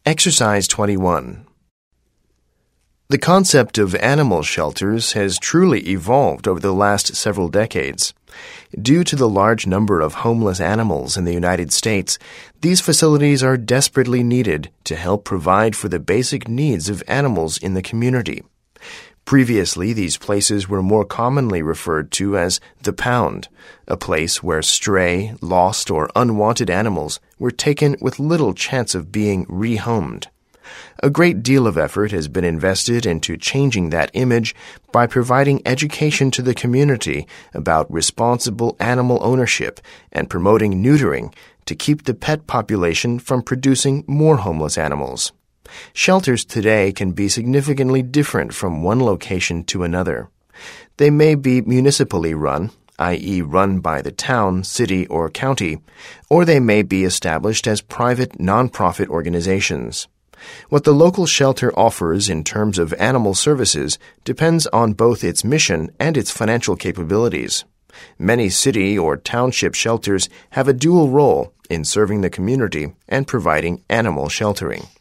Exercise 21. The concept of animal shelters has truly evolved over the last several decades. Due to the large number of homeless animals in the United States, these facilities are desperately needed to help provide for the basic needs of animals in the community. Previously, these places were more commonly referred to as the pound, a place where stray, lost, or unwanted animals were taken with little chance of being rehomed. A great deal of effort has been invested into changing that image by providing education to the community about responsible animal ownership and promoting neutering to keep the pet population from producing more homeless animals. Shelters today can be significantly different from one location to another. They may be municipally run, i.e. run by the town, city, or county, or they may be established as private nonprofit organizations. What the local shelter offers in terms of animal services depends on both its mission and its financial capabilities. Many city or township shelters have a dual role in serving the community and providing animal sheltering.